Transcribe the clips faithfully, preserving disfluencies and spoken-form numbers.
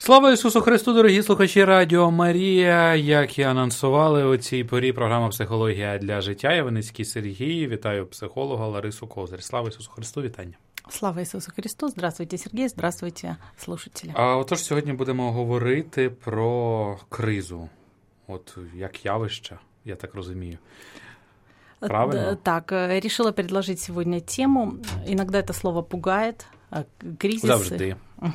Слава Ісусу Христу, дорогі слухачі Радіо Марія. Як і анонсували у цій порі програма «Психологія для життя». Я Виницький Сергій. Вітаю психолога Ларису Козир. Слава Ісусу Христу, вітання. Слава Ісусу Христу. Здравствуйте, Сергій. Здравствуйте, слушателі. А отож, сьогодні будемо говорити про кризу. От як явище, я так розумію. Правильно? Так, решила предложить сегодня тему. Иногда это слово пугает. Кризисы. Завжди.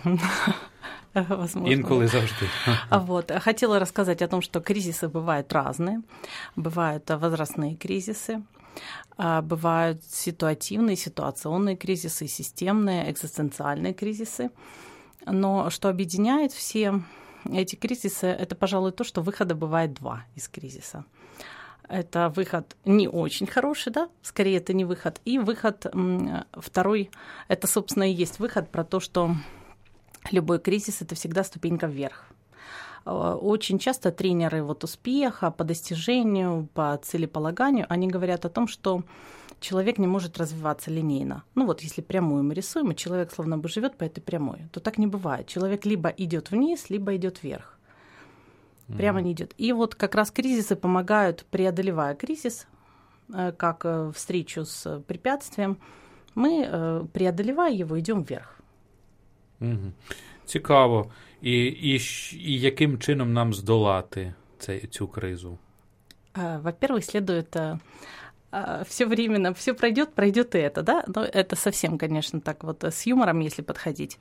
Возможно. Инколи завжди. Вот. Хотела рассказать о том, что кризисы бывают разные. Бывают возрастные кризисы, бывают ситуативные, ситуационные кризисы, системные, экзистенциальные кризисы. Но что объединяет все эти кризисы, это, пожалуй, то, что выхода бывает два из кризиса. Это выход не очень хороший, да, скорее это не выход. И выход второй, это, собственно, и есть выход про то, что любой кризис – это всегда ступенька вверх. Очень часто тренеры вот успеха по достижению, по целеполаганию, они говорят о том, что человек не может развиваться линейно. Ну вот если прямую мы рисуем, и человек словно бы живет по этой прямой, то так не бывает. Человек либо идет вниз, либо идет вверх. Прямо не идет. И вот как раз кризисы помогают, преодолевая кризис, как встречу с препятствием, мы, преодолевая его, идем вверх. Угу. Цікаво. І, і, і яким чином нам здолати цей, цю кризу? Во-первых, следует все временно, все пройдет, пройдет и это, да? Но это совсем, конечно, так вот с юмором, если подходить.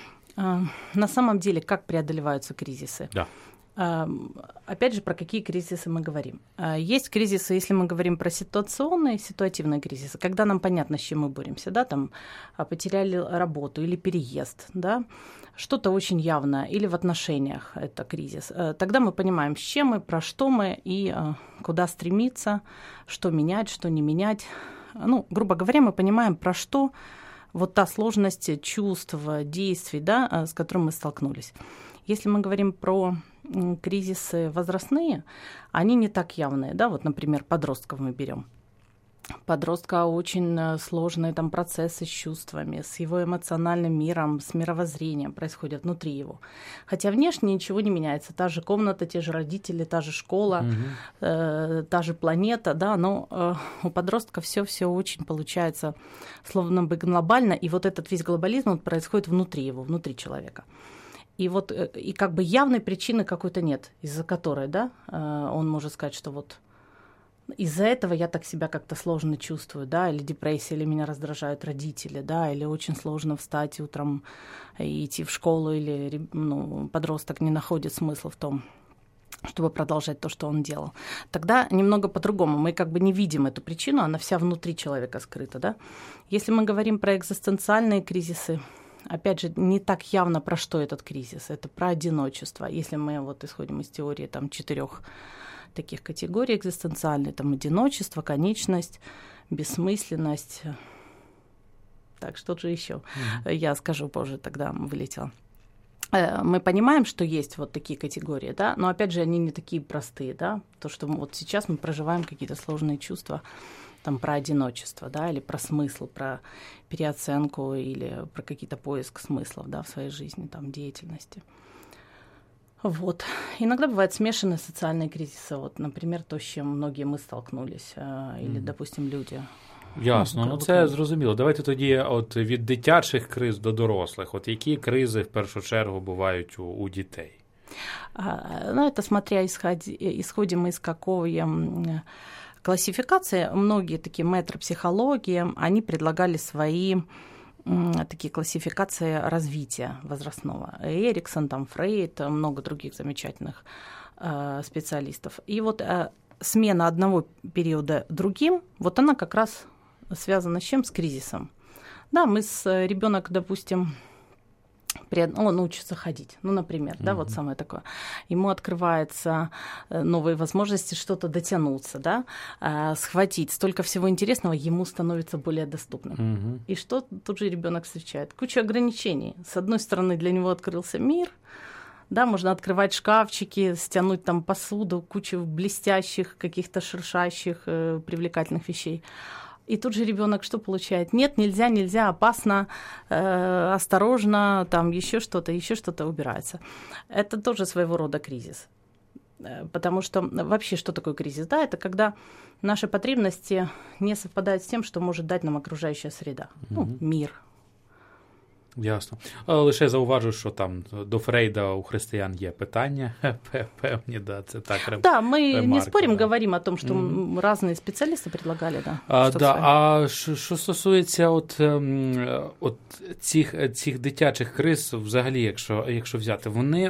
На самом деле, как преодолеваются кризисы? Да. Опять же, про какие кризисы мы говорим? Есть кризисы, если мы говорим про ситуационные, ситуативные кризисы, когда нам понятно, с чем мы боремся, да, там потеряли работу или переезд, да, что-то очень явное, или в отношениях это кризис. Тогда мы понимаем, с чем мы, про что мы и куда стремиться, что менять, что не менять. Ну, грубо говоря, мы понимаем, про что вот та сложность чувств, действий, да, с которым мы столкнулись. Если мы говорим про кризисы возрастные, они не так явные, да, вот, например, подростков мы берем. Подростка очень сложные там процессы с чувствами, с его эмоциональным миром, с мировоззрением происходят внутри его. Хотя внешне ничего не меняется. Та же комната, те же родители, та же школа, угу. э, та же планета, да, но э, у подростка все-все очень получается словно бы глобально, и вот этот весь глобализм вот происходит внутри его, внутри человека. И вот и как бы явной причины какой-то нет, из-за которой, да, он может сказать, что вот из-за этого я так себя как-то сложно чувствую, да, или депрессия, или меня раздражают родители, да, или очень сложно встать утром и идти в школу, или, ну, подросток не находит смысла в том, чтобы продолжать то, что он делал. Тогда немного по-другому. Мы как бы не видим эту причину, она вся внутри человека скрыта, да. Если мы говорим про экзистенциальные кризисы, опять же, не так явно, про что этот кризис. Это про одиночество. Если мы вот исходим из теории там, четырех таких категорий экзистенциальной, там одиночество, конечность, бессмысленность. Так, что же еще? Mm-hmm. Я скажу позже, тогда вылетела. Мы понимаем, что есть вот такие категории, да, но опять же, они не такие простые, да, то, что вот сейчас мы проживаем какие-то сложные чувства, там, про одиночество, да, или про смысл, про переоценку или про какие-то поиск смыслов, да, в своей жизни, там, деятельности. Вот. Иногда бывают смешанные социальные кризисы, вот, например, то, с чем многие мы столкнулись, или, допустим, люди. Ясно, ну це зрозуміло. Давайте тоді от від дитячих криз до дорослих. От які кризи в першу чергу бувають у, у дітей? А, ну, это смотря, исходи, исходим из какой классификации. Многие такие мэтры психологии, они предлагали свои такие классификации развития возрастного. Эриксон, там, Фрейд, много других замечательных э, специалистов. И вот э, смена одного периода другим, вот она как раз связана с чем? С кризисом. Да, мы с ребенок, допустим, он учится ходить, ну, например, mm-hmm. да, вот самое такое. Ему открываются новые возможности что-то дотянуться, да, схватить. Столько всего интересного ему становится более доступным. Mm-hmm. И что тут же ребенок встречает? Кучу ограничений. С одной стороны, для него открылся мир, да, можно открывать шкафчики, стянуть там посуду, кучу блестящих, каких-то шуршащих, привлекательных вещей. И тут же ребенок что получает? Нет, нельзя, нельзя, опасно, э, осторожно, там еще что-то, еще что-то убирается. Это тоже своего рода кризис. Потому что вообще что такое кризис? Да, это когда наши потребности не совпадают с тем, что может дать нам окружающая среда, ну, мир. Ясно. Лише зауважу, що там до Фрейда у християн є питання певні, да, це так. Да, мы ремарки, не спорим, да. Говорим о том, что mm-hmm. разные специалисты предлагали, да. А, да, а що стосується от, от цих, цих дитячих криз, взагалі, якщо, якщо взяти, вони,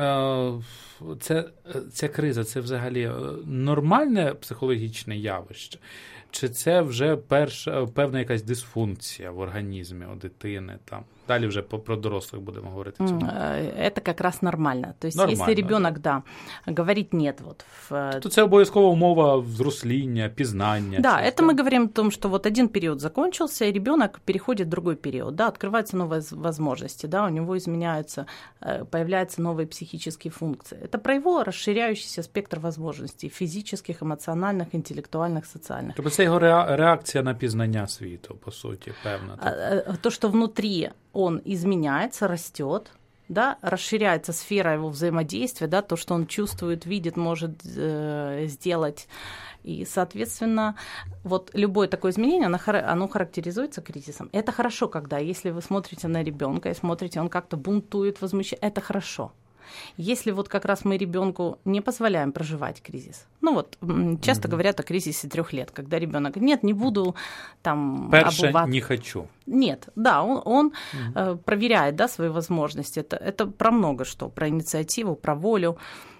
це, ця криза, це взагалі нормальне психологічне явище? Чи це вже перша, певна якась дисфункція в організмі у дитини? Там? Далі вже про дорослих будемо говорити. Это как раз нормально. То есть нормально, если ребенок, да. да, говорит нет. Вот, в... То це обов'язкова умова взросління, пізнання. Да, это мы говорим о том, что вот один период закончился, и ребенок переходит в другой период. Да, открываются новые возможности, да, у него изменяются, появляются новые психические функции. Это про его расширяющийся спектр возможностей физических, эмоциональных, интеллектуальных, социальных. Тобто це його реакція на пізнання світу, по суті, певна. То, что внутри он изменяется, растет, да, расширяется сфера его взаимодействия, да, то, что он чувствует, видит, может э, сделать. И, соответственно, вот любое такое изменение, оно, оно характеризуется кризисом. Это хорошо, когда, если вы смотрите на ребенка и смотрите, он как-то бунтует, возмущает, это хорошо. Если вот как раз мы ребенку не позволяем проживать кризис. Ну вот часто mm-hmm. говорят о кризисе трех лет, когда ребенок нет, не буду там Перше, обувать. не хочу. Нет, да, он, он mm-hmm. э, проверяет, да, свои возможности. Это, это про много что, про инициативу, про волю.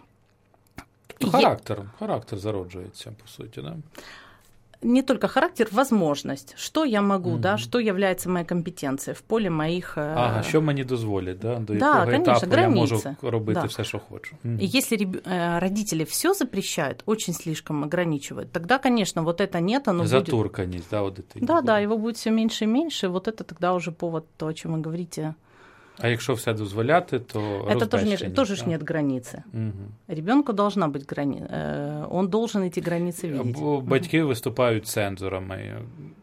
Характер, Е... характер зароджується, по суті, да? Не только характер, возможность. Что я могу, mm-hmm. да, что является моей компетенцией в поле моих... Ага, що мені дозволять, да? До да, якого конечно, етапу границы. Я можу робити да. все, що хочу. Mm-hmm. Если родители все запрещают, очень слишком ограничивают, тогда, конечно, вот это нет, оно Затурканность, будет... да, у дитини. Да, да, его будет все меньше и меньше, вот это тогда уже повод, то, о чем вы говорите... А якщо все дозволяти, то это тоже, не, тоже ж нет границы. Угу. Ребенку должна быть граница. Он должен эти границы видеть. Батьки угу. виступають цензорами.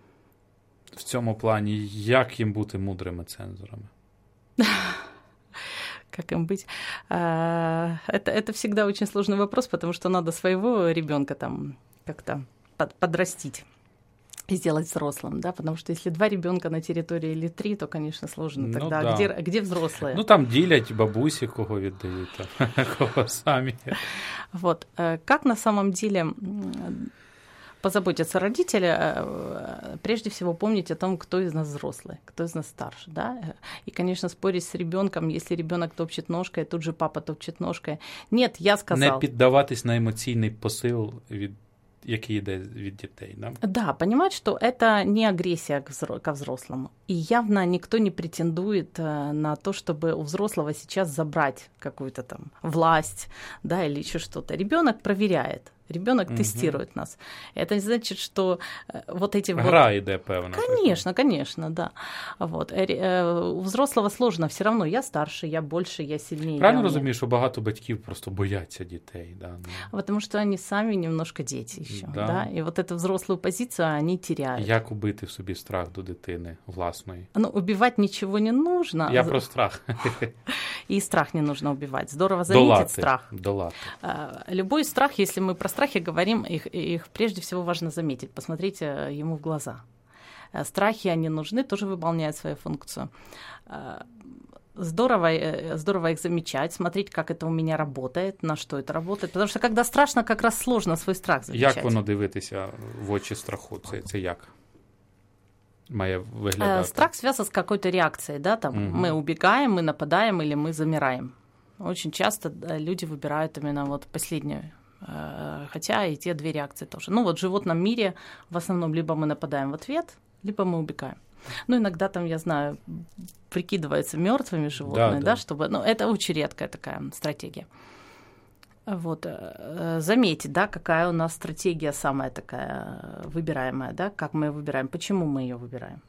В цьому плані, як їм бути мудрими цензорами? Как им быть? Это, это всегда очень сложный вопрос, потому что надо своего ребенка там как-то под, подрастить. Сделать взрослым, да, потому что если два ребенка на территории или три, то, конечно, сложно. Тогда ну, да. где, где взрослые? Ну, там ділять бабусі, кого віддають, кого самі. Вот. Как на самом деле позаботятся родители? Прежде всего помнить о том, кто из нас взрослый, кто из нас старше, да. И, конечно, спорить с ребенком, если ребенок топчет ножкой, тут же папа топчет ножкой. Нет, я сказал. Не піддаватись на емоційний посил від який йде від дітей, да? Да, понимать, что это не агрессия ко взрослому. И явно никто не претендует на то, чтобы у взрослого сейчас забрать какую-то там власть, да, или еще что-то. Ребенок проверяет. Ребенок угу. тестирует нас. Это не значит, что вот эти Гра вот... йде, певно. Конечно, конечно, да. Вот. У взрослого сложно, все равно я старше, я больше, я сильнее. Правильно розумію, що багато батьків просто бояться дітей, да? Потому что они сами немножко дети еще, да. да? И вот эту взрослую позицию они теряют. Як убити в собі страх до дитини власної? Ну, убивать ничего не нужно. Я про страх. И страх не нужно убивать. Здорово заметить долати, страх. Долати. Любой страх, если мы про страхи говорим, их, их прежде всего важно заметить, посмотрите ему в глаза. Страхи, они нужны, тоже выполняют свою функцию. Здорово, здорово их замечать, смотреть, как это у меня работает, на что это работает. Потому что когда страшно, как раз сложно свой страх замечать. Як воно дивитися в очі страху? Це, це як? Має виглядати? Страх связан с какой-то реакцией, да, там угу. мы убегаем, мы нападаем или мы замираем. Очень часто люди выбирают именно вот последнюю. Хотя и те две реакции тоже. Ну вот в животном мире в основном либо мы нападаем в ответ, либо мы убегаем. Ну иногда там, я знаю, прикидываются мертвыми животные, да, да. да, чтобы... Ну это очень редкая такая стратегия. Вот. Заметить, да, какая у нас стратегия самая такая выбираемая, да, как мы ее выбираем, почему мы ее выбираем.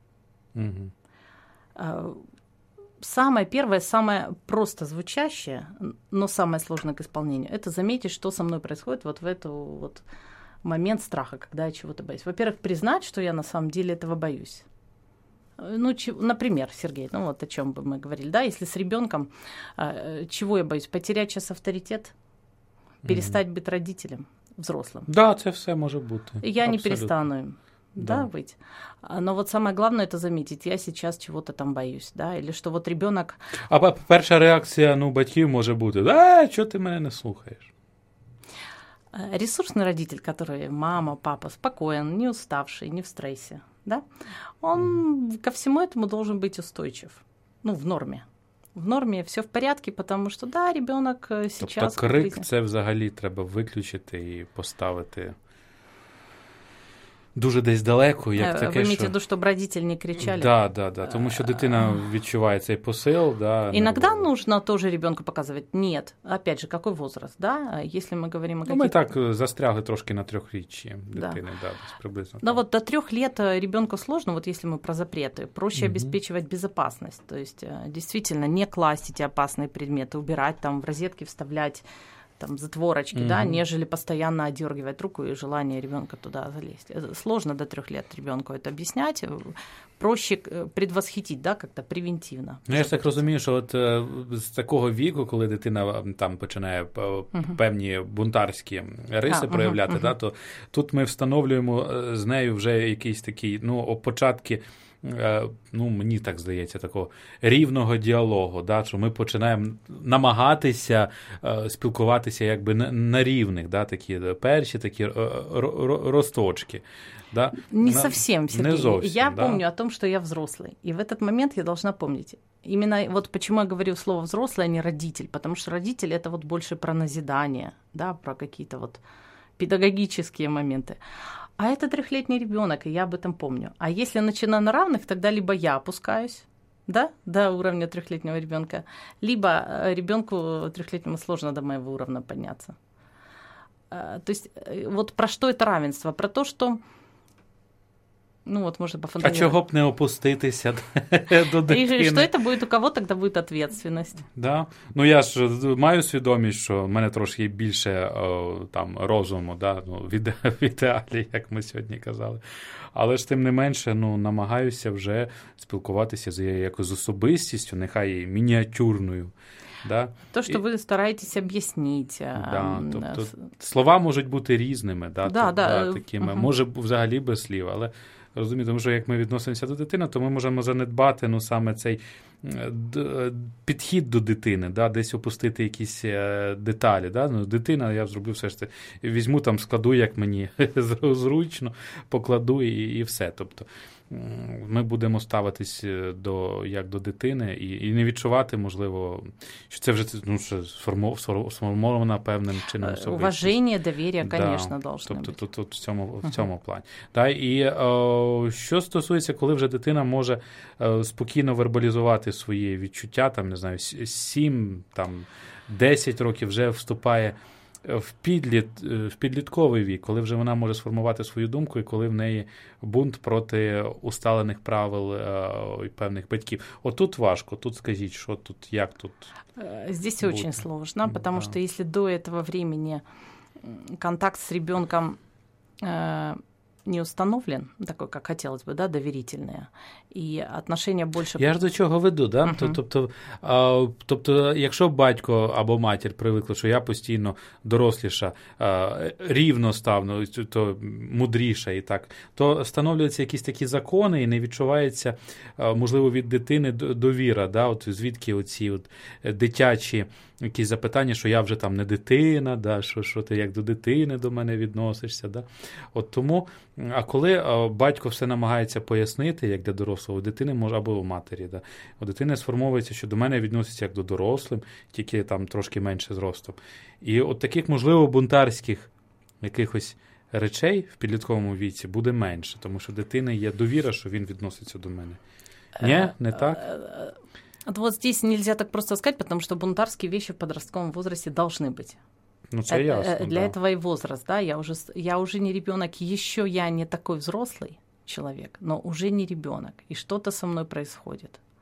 Угу. Самое первое, самое просто звучащее, но самое сложное к исполнению, это заметить, что со мной происходит вот в эту вот момент страха, когда я чего-то боюсь. Во-первых, признать, что я на самом деле этого боюсь. Ну, ч- например, Сергей, ну вот о чем бы мы говорили, да, если с ребенком, э, чего я боюсь? Потерять сейчас авторитет, перестать mm-hmm. быть родителем взрослым. Да, це все може бути. Я Абсолютно. не перестану им. Да. да, быть. Но вот самое главное это заметить, я сейчас чего-то там боюсь, да, или что вот ребенок. А перша реакція, ну, батьків може бути: "А, чого ти мене не слухаєш?" Ресурсный родитель, который мама, папа, спокоен, не уставший, не в стрессе, да, он mm. ко всему этому должен быть устойчив, ну, в норме. В нормі все в порядку, тому що, да, ребенок зараз... Тобто крик – це взагалі треба виключити і поставити дуже десь далеко, як таке, ви маєте що... в виду, щоб родителі не кричали? Да, да, да, тому що дитина відчуває цей посил. Да, Иногда нужно тоже ребенку показывать. Нет, опять же, какой возраст, да, если мы говорим о каких-то... Ну, ми так застрягли трошки на трьохріччі дитини, да, да, приблизно. Но вот до трех лет ребенку сложно, вот если мы про запреты, проще угу. обеспечивать безопасность, то есть действительно не класть эти опасные предметы, убирать там в розетки, вставлять там затворочки, mm-hmm. да, нежели постоянно одергивать руку и желание ребенка туда залезть. Сложно до трех лет ребенку это объяснять. Проще предвосхитить, да, как-то превентивно. Ну, я ж так розумію, що от з такого віку, коли дитина там починає uh-huh. певні бунтарські риси а, проявляти, uh-huh. да, то тут ми встановлюємо з нею вже якийсь такий, ну, початки, ну, мені так здається, такого рівного діалогу, да, що ми починаємо намагатися е, спілкуватися якби на, на рівних, да, такі перші такі росточки. Да. Не на, совсем, Сергей. Не зовсім, я да. помню о том, что я взрослый. И в этот момент я должна помнить. Именно вот почему я говорю слово «взрослый», а не «родитель». Потому что родитель – это вот больше про назидание, да, про какие-то вот педагогические моменты. А это трехлетний ребенок, и я об этом помню. А если начинаю на равных, тогда либо я опускаюсь, да, до уровня трехлетнего ребенка, либо ребенку трехлетнему сложно до моего уровня подняться. То есть вот про что это равенство? Про то, что, ну вот можно пофантазировать. А чого б не опуститися до дитини? И что это будет у кого, тогда будет ответственность. Да. Ну я ж маю свідомість, що в мене трошки більше о, там розуму, да, ну, в ідеалі, як ми сьогодні казали. Але ж тим не менше, ну, намагаюся вже спілкуватися з якось з особистістю, нехай мініатюрною. Да? То, що і... ви стараєтесь об'яснити. Да, тобто, слова можуть бути різними, да, да, то, да, да, такими. Угу. Може взагалі без слів, але розумієте, тому що як ми відносимося до дитини, то ми можемо занедбати, ну, саме цей підхід до дитини, да, десь опустити якісь деталі. Да? Ну, дитина, я зроблю все ж це, візьму там, складу, як мені зручно, покладу і, і все. Тобто ми будемо ставитись до, як до дитини і, і не відчувати, можливо, що це вже, ну, що сформована певним чином особистість. Уваження, довір'я, да, звісно, должно тобто, бути. Тобто тут в цьому, в цьому uh-huh. плані. Да, і о, що стосується, коли вже дитина може о, спокійно вербалізувати свої відчуття, там, не знаю, сім, там, десять років вже вступає в підліт, в підлітковий вік, коли вже вона може сформувати свою думку і коли в неї бунт проти усталених правил і певних батьків. Отут важко, тут скажіть, що тут, як тут? Здесь будет? Очень сложно, потому да. что если до этого времени контакт с ребенком э, не установлен, такой, как хотелось бы, да, доверительные, и отношения больше... Я ж до чого веду, да? Uh-huh. Тобто, а, тобто, якщо батько або матір привикли, що я постійно доросліша, а, рівно ставно, то мудріша і так, то встановлюються якісь такі закони і не відчувається, а, можливо, від дитини довіра, да? От звідки оці от дитячі якісь запитання, що я вже там не дитина, да? що, що ти як до дитини до мене відносишся. Да? От тому, а коли а, батько все намагається пояснити, як для дорослого, у дитини може, або у матері, да? У дитини сформовується, що до мене відноситься як до дорослим, тільки там трошки менше зростом. І от таких, можливо, бунтарських якихось речей в підлітковому віці буде менше, тому що дитини є довіра, що він відноситься до мене. Ні, не так? Вот здесь нельзя так просто сказать, потому что бунтарские вещи в подростковом возрасте должны быть. Ну, это ясно, для да. этого и возраст, да, я уже, я уже не ребенок, еще я не такой взрослый человек, но уже не ребенок, и что-то со мной происходит.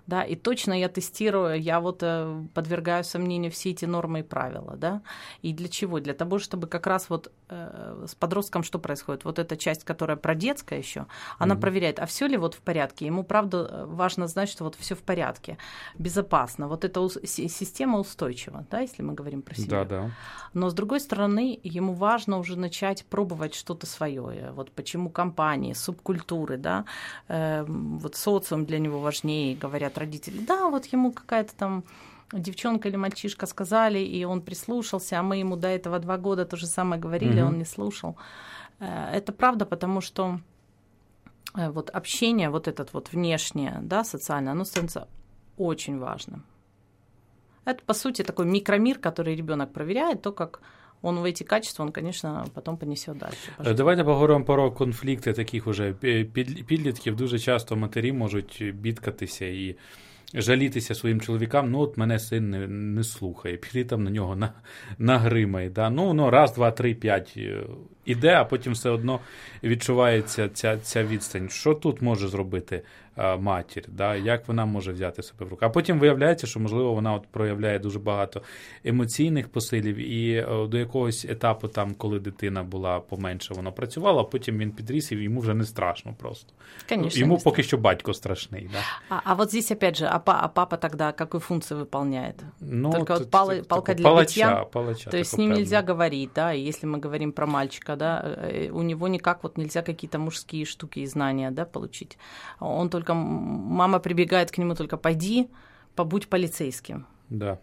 да, и точно я тестирую, я вот э, подвергаю сомнению все эти нормы и правила, да, и для чего? Для того, чтобы как раз вот э, с подростком что происходит? Вот эта часть, которая про детское еще, она mm-hmm. проверяет, а все ли вот в порядке? Ему, правда, важно знать, что вот все в порядке, безопасно, вот эта ус- система устойчива, да, если мы говорим про себя. Да, да. Но, с другой стороны, ему важно уже начать пробовать что-то свое, вот почему компании, субкультуры, да, э, вот социум для него важнее, говорят родители, да, вот ему какая-то там девчонка или мальчишка сказали, и он прислушался, а мы ему до этого два года то же самое говорили, угу. он не слушал. Это правда, потому что вот общение, вот это вот внешнее, да, социальное, оно становится очень важным. Это, по сути, такой микромир, который ребенок проверяет, то, как он в эти качества, он, конечно, потім понесе далі. Давайте поговоримо про конфлікти таких уже підлітків. Дуже часто матері можуть бідкатися і жалітися своїм чоловікам, ну от мене син не, не слухає, піти там на нього на, нагримає. Да? Ну, ну, раз, два, три, п'ять іде, а потім все одно відчувається ця, ця відстань. Що тут може зробити а, матір? Да? Як вона може взяти себе в руки? А потім виявляється, що, можливо, вона от проявляє дуже багато емоційних посилів, і о, до якогось етапу, там, коли дитина була поменше, вона працювала, а потім він підріс, і йому вже не страшно просто. Конечно, йому поки що батько страшний. Да? А, а вот здесь, опять же, а, а папа тогда какую функцию выполняет? Ну, Только т- вот пал, т- палка т- для палача, битья? Палача, то есть с ним певно. Нельзя говорить, да, и если мы говорим про мальчика, да, у него никак вот нельзя какие-то мужские штуки и знания, да, получить. Он только, мама прибегает к нему только пойди, побудь полицейским. Да.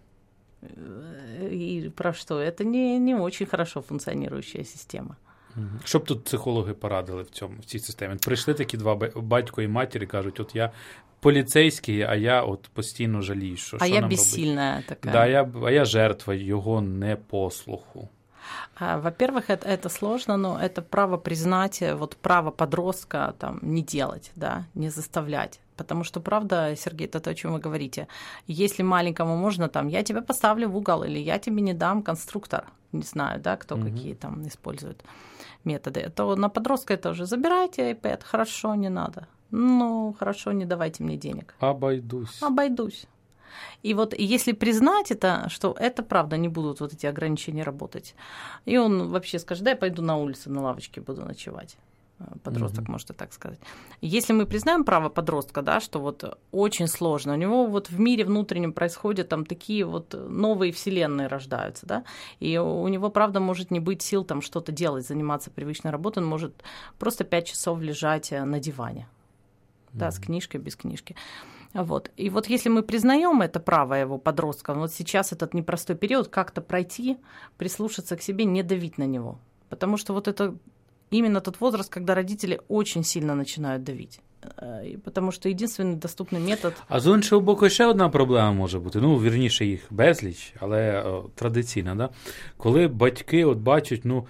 И про что? Это не, не очень хорошо функционирующая система. Що б тут психологи порадили в цьому, в цій системі? Прийшли такі два батько і матір і кажуть, от я поліцейський, а я от постійно жалію, що, а що я нам безсильна робити? така. Да, я, а я жертва його непослуху. Во-первых, это, это сложно, но это право признать, вот право подростка там, не делать, да, не заставлять. Потому что, правда, Сергей, это то, о чем вы говорите. Если маленькому можно, там, я тебя поставлю в угол, или я тебе не дам конструктор, не знаю, да, кто угу. какие там использует методы, то на подростка это уже забирайте iPad, хорошо, не надо. Ну, хорошо, не давайте мне денег. Обойдусь. Обойдусь. И вот если признать это, что это правда, не будут вот эти ограничения работать, и он вообще скажет, да, я пойду на улицу, на лавочке буду ночевать. Подросток, mm-hmm. может и так сказать. Если мы признаем право подростка, да, что вот очень сложно, у него вот в мире внутреннем происходят там такие вот новые вселенные рождаются, да, и у него, правда, может не быть сил там что-то делать, заниматься привычной работой, он может просто пять часов лежать на диване, mm-hmm. да, с книжкой, без книжки. Вот. И вот если мы признаем это право его подростка, вот сейчас этот непростой период, как-то пройти, прислушаться к себе, не давить на него. Потому что вот это именно тот возраст, когда родители очень сильно начинают давить. Потому що єдиний доступний метод. А з іншого боку, ще одна проблема може бути. Ну, вірніше, їх безліч, але о, традиційна, да? Коли батьки от бачать, ну,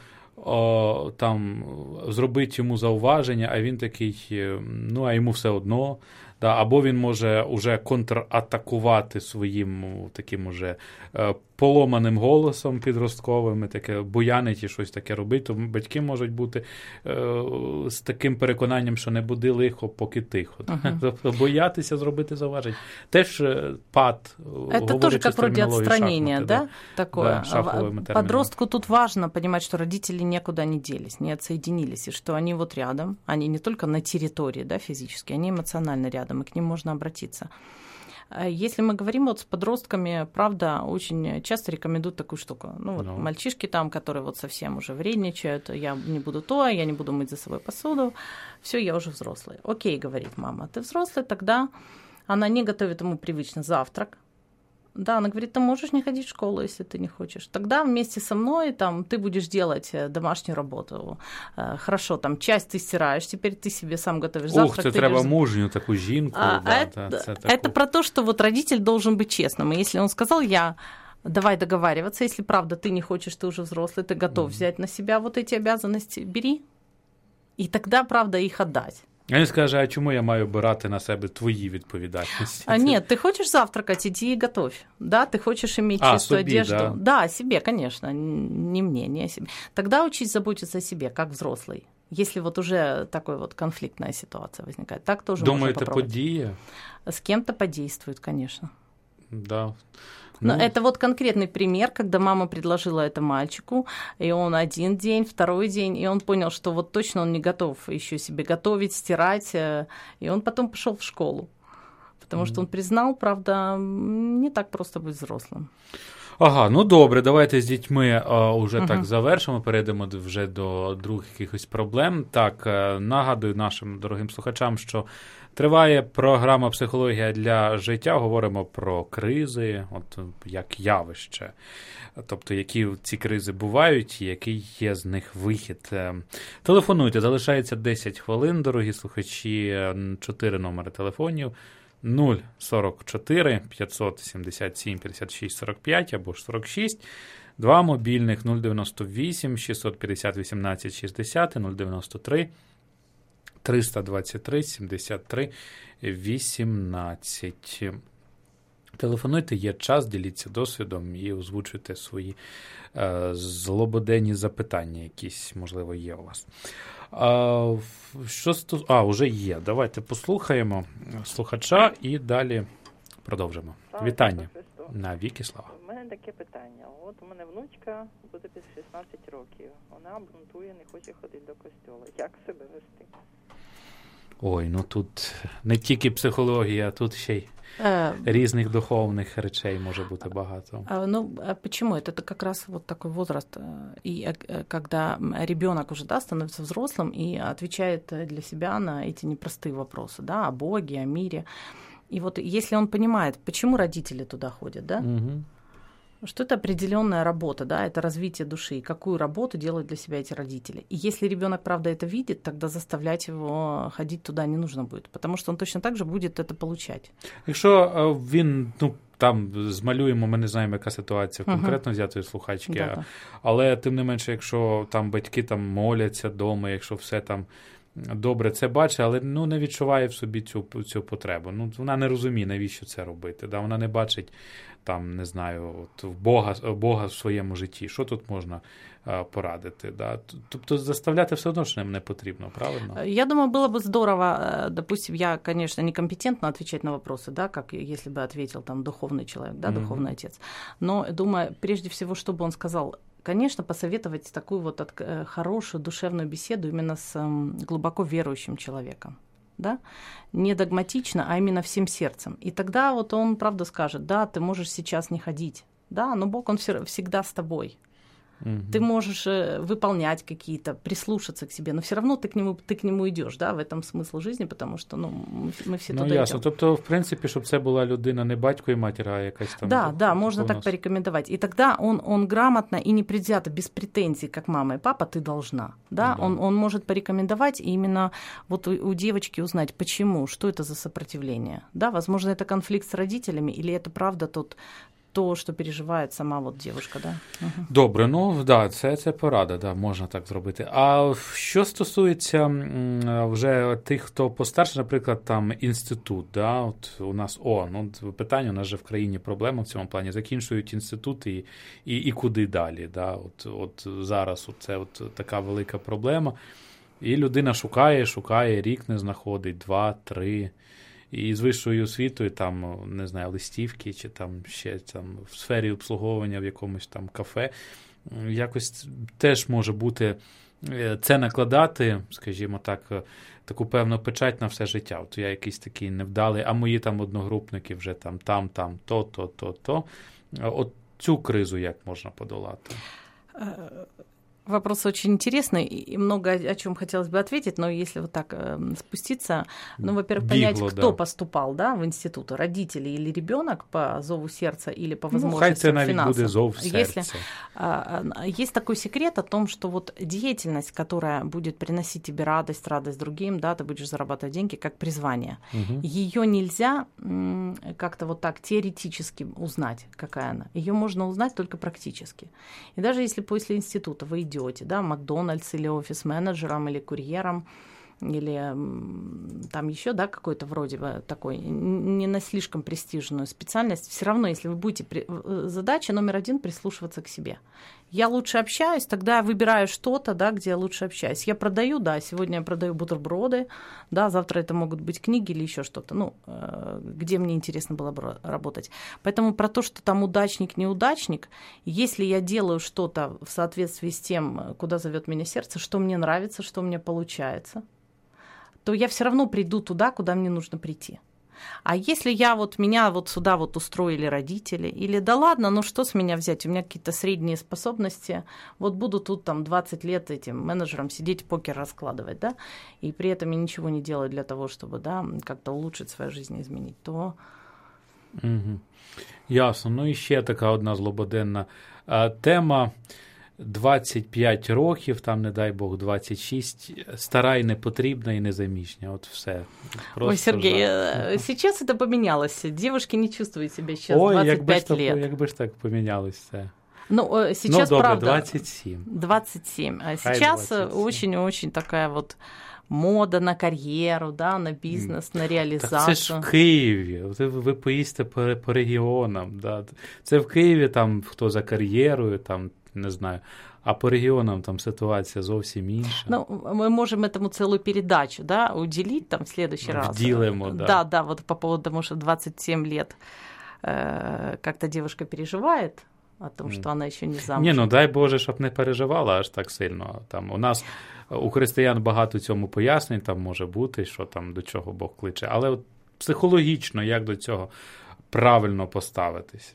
о, там, зробить йому зауваження, а він такий, ну, а йому все одно. Да, або він може уже контратакувати своїм таким уже е, поломаним голосом підростковим, таке буянить і щось таке робити, то батьки можуть бути е, з таким переконанням, що не буди лихо, поки тихо. Uh-huh. Тобто боятися зробити зауваження. Теж пад, это тоже как вроде отстранение, шахматы, да? да? Такое. Да, подростку тут важно понимать, что родители никуда не делись, не отсоединились, и что они вот рядом, они не только на территории, да, физически, они эмоционально рядом, и к ним можно обратиться. Если мы говорим вот с подростками, правда, очень часто рекомендуют такую штуку. Ну, вот no. мальчишки там, которые вот совсем уже вредничают, я не буду то, я не буду мыть за собой посуду, все, я уже взрослый. Окей, говорит мама, ты взрослый, тогда она не готовит ему привычно завтрак. Да, она говорит, ты можешь не ходить в школу, если ты не хочешь. Тогда вместе со мной там, ты будешь делать домашнюю работу. Хорошо, там часть ты стираешь, теперь ты себе сам готовишь завтрак. Ух, це треба лежишь... мужню таку жінку. А, да, это, да, це это про то, что вот родитель должен быть честным. И если он сказал, я давай договариваться, если правда ты не хочешь, ты уже взрослый, ты готов mm-hmm. взять на себя вот эти обязанности, бери. И тогда, правда, их отдать. А він скаже, а чому я маю брати на себе твої відповідальності? А, нет, ты хочешь завтракать, иди и готовь. Да, ты хочешь иметь а, чистую собі, одежду. Да? да, себе, конечно, не мне, не о себе. Тогда учись заботиться о себе, как взрослый. Если вот уже такой вот конфликтная ситуация возникает, так тоже Думаєте, можно попробовать. подіє? С кем-то подействует, конечно. Да. Но Ну, это вот конкретный пример, когда мама предложила это мальчику, и он один день, второй день, и он понял, что вот точно он не готов еще себе готовить, стирать, э, и он потом пошел в школу, потому что он признал, правда, не так просто быть взрослым. Ага, ну добре, давайте з дітьми а, уже Мгм. так завершимо, перейдемо до- вже до других якихось проблем. Так, е, нагадую нашим дорогим слухачам, що триває програма «Психологія для життя». Говоримо про кризи, от як явище. Тобто, які ці кризи бувають і який є з них вихід. Е, Телефонуйте, залишається десять хвилин, дорогі слухачі, е, чотири номери телефонів. нуль сорок чотири п'ятсот сімдесят сім п'ятдесят шість сорок п'ять або ж сорок шість, два мобільних нуль дев'яносто вісім шістсот п'ятдесят вісімнадцять шістдесят, нуль дев'яносто три триста двадцять три сімдесят три вісімнадцять. Телефонуйте, є час, діліться досвідом і озвучуйте свої е, злободенні запитання, якісь, можливо, є у вас. А, що стос... а, вже є. Давайте послухаємо слухача і далі продовжимо. Слава Вітання. Ісусу Христу. На віки слава. У мене таке питання. От у мене внучка буде під шістнадцять років. Вона бунтує, не хоче ходити до костьолу. Як себе вести? Ой, ну тут не тільки психологія, тут ще й Э, різних духовних речей може бути багато. а, Ну, а почему? Это это как раз вот такой возраст, э, и э, когда ребенок уже, да, становится взрослым и отвечает э, для себя на эти непростые вопросы, да, о Боге, о мире. И вот если он понимает, почему родители туда ходят, да, Угу. что это определенная работа, да, это развитие души, и какую работу делают для себя эти родители. И если ребенок, правда, это видит, тогда заставлять его ходить туда не нужно будет, потому что он точно так же будет это получать. Якщо е, він, ну, там змалюємо, ми не знаємо, яка ситуація Мгм. конкретно взятої слухачки, Да, да. але тим не менше, якщо там батьки там моляться вдома, якщо все там добре це бачить, але ну, не відчуває в собі цю, цю потребу. Ну, вона не розуміє, навіщо це робити. Да? Вона не бачить там, не знаю, от, в Бога, Бога в своєму житті. Що тут можна е, порадити? Да? Тобто заставляти все одно ж не потрібно, правильно? Я думаю, было бы здорово, э, допустим, я, конечно, некомпетентна отвечать на вопросы, да, как если бы ответил там духовный человек, да, Мгм. духовный отец. Но думаю, прежде всего, чтобы он сказал, конечно, посоветовать такую вот от- э, хорошую душевную беседу именно с м, глубоко верующим человеком. Да? Не догматично, а именно всем сердцем. И тогда вот он, правда, скажет, да, ты можешь сейчас не ходить, да, но Бог, Он всё- всегда с тобой. Мгм. Ты можешь э, выполнять какие-то, прислушаться к себе, но все равно ты к нему, ты к нему идешь, да, в этом смысл жизни, потому что, ну, мы, мы все Ну, туда ясно. идем. Тобто, в принципі, щоб це була людина не батько і матір, а якась там... Да, дух- да, можно так духовна порекомендовать. И тогда он, он грамотно и непредвзято, без претензий, как мама и папа, ты должна. Да? Да. Он, он может порекомендовать и именно вот у, у девочки узнать, почему, что это за сопротивление. Да? Возможно, это конфликт с родителями, или это правда тот, то, что переживает сама вот девушка. Да? Мгм. Добре, ну да, це, це порада, да, можна так зробити. А що стосується м, вже тих, хто постарше, наприклад, там інститут, да, от у нас о, ну питання, у нас же в країні проблема в цьому плані, закінчують інститут і, і, і куди далі, да, от, от зараз от це от така велика проблема. І людина шукає, шукає, рік не знаходить, два, три. І з вищою освітою, там, не знаю, листівки, чи там ще там в сфері обслуговування в якомусь там кафе, якось теж може бути е, це накладати, скажімо так, е, таку певну печать на все життя. От я якийсь такий невдалий, а мої там одногрупники вже там, там, там, то, то, то, то. От цю кризу як можна подолати? Э, Вопрос очень интересный, и много о чем хотелось бы ответить, но если вот так э, спуститься, ну, во-первых, понять, Бигло, кто да. поступал, да, в институт, родители или ребенок по зову сердца или по Ну, хай возможностям це навіть финансов. буде зов Если серця. а, а, есть такой секрет о том, что вот деятельность, которая будет приносить тебе радость, радость другим, да, ты будешь зарабатывать деньги как призвание. Угу. Ее нельзя м, как-то вот так теоретически узнать, какая она. Ее можно узнать только практически. И даже если после института вы идете, да, в Макдональдс или офис-менеджером или курьером, или там еще, да, какой-то вроде бы такой, не на слишком престижную специальность, все равно, если вы будете... При... Задача номер один — прислушиваться к себе. Я лучше общаюсь, тогда я выбираю что-то, да, где я лучше общаюсь. Я продаю, да, сегодня я продаю бутерброды, да, завтра это могут быть книги или еще что-то, ну, где мне интересно было бы работать. Поэтому про то, что там удачник, неудачник, если я делаю что-то в соответствии с тем, куда зовет меня сердце, что мне нравится, что у меня получается, то я все равно приду туда, куда мне нужно прийти. А если я вот, меня вот сюда вот устроили родители, или да ладно, ну что с меня взять, у меня какие-то средние способности, вот буду тут там двадцать лет этим менеджером сидеть, покер раскладывать, да, и при этом я ничего не делаю для того, чтобы, да, как-то улучшить свою жизнь, изменить, то... Угу. Ясно. Ну і ще така одна злободенна а, тема. двадцять п'ять років, там, не дай Бог, двадцять шість, стара і непотрібна, і незаміжня. От все. Просто Ой, Сергей, жах. Сейчас это поменялось. Девушки не чувствуют себя сейчас Ой, двадцять п'ять якби лет. Ой, якби ж так помінялось все. Ну, сейчас, ну, добре, правда... двадцять сім. двадцать семь. А Хай сейчас двадцять сім. очень-очень такая вот мода на кар'єру, да, на бізнес, на реалізацію. Так це ж в Києві. Ви, ви поїсте по, по регіонам. Да. Це в Києві, там, хто за кар'єрою, там, не знаю, а по регионам там ситуация зовсім інша. Ну, мы можем этому целую передачу, да, уделить там в следующий раз. Вділимо, да. Да, да, вот по поводу того, что двадцать семь лет э, как-то девушка переживает о том, mm. что она еще не замужем. Ні, ну дай Боже, щоб не переживала аж так сильно. Там у нас, у християн багато цьому пояснень там може бути, що там до чого Бог кличе. Але от психологічно, як до цього правильно поставитись?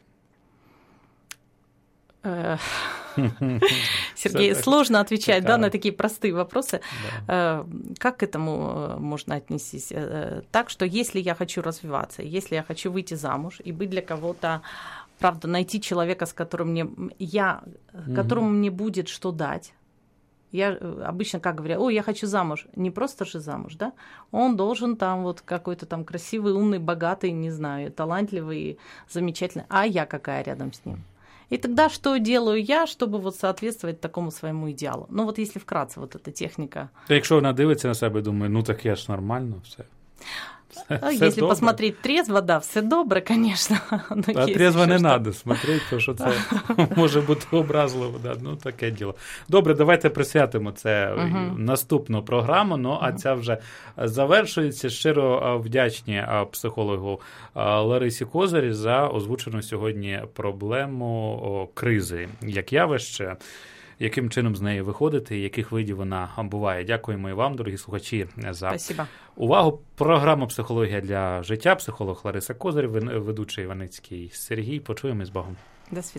Сергей, сложно отвечать, да, на такие простые вопросы. Да. Как к этому можно отнестись? Так, что если я хочу развиваться, если я хочу выйти замуж и быть для кого-то, правда, найти человека, с которым мне, я, которому мне будет что дать. Я обычно как говорю, ой, я хочу замуж. Не просто же замуж, да? Он должен там вот какой-то там красивый, умный, богатый, не знаю, талантливый, замечательный. А я какая рядом с ним? И тогда что делаю я, чтобы вот соответствовать такому своему идеалу? Ну вот если вкратце вот эта техника. То якщо вона дивиться на себе, думає, ну так я ж нормально, все. Все, все если добре. Посмотреть трезво, да, все добре, конечно. А трезво не треба смотреть, тому що це може бути образливо. Да. Ну, таке діло. Добре, давайте присвятимо це uh-huh. наступну програму, ну, а uh-huh. ця вже завершується. Щиро вдячні психологу Ларисі Козирі за озвучену сьогодні проблему кризи як явище, яким чином з неї виходити, яких видів вона буває. Дякуємо і вам, дорогі слухачі, за Спасибо. увагу. Програма «Психологія для життя», психолог Лариса Козир, ведучий Іваницький Сергій. Почуємо з Богом. До свидання.